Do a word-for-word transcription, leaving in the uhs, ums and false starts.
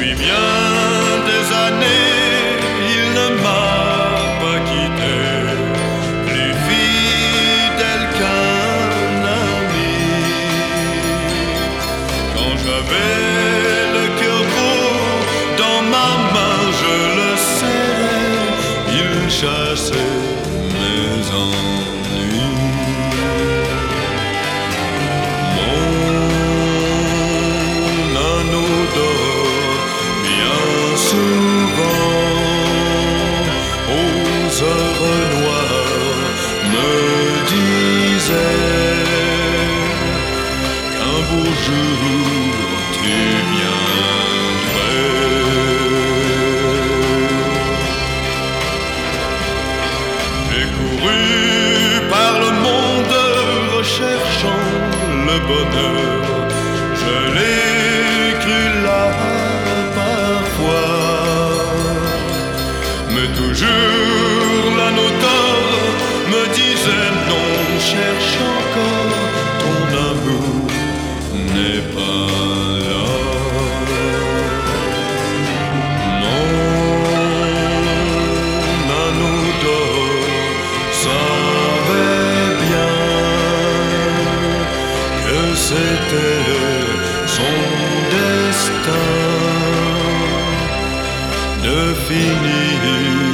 Depuis bien des années, il ne m'a pas quitté, plus fidèle qu'un ami. Quand j'avais le cœur gros dans ma main, je le serrais, il chassait mes ennuis. Aux heures noires me disait qu'un beau jour tu viendrais. J'ai couru par le monde recherchant le bonheur, je l'ai cru là parfois, mais toujours la noteur me disait non, cherche encore, ton amour n'est pas là. Mon anneau d'or savait bien que c'était son destin de finir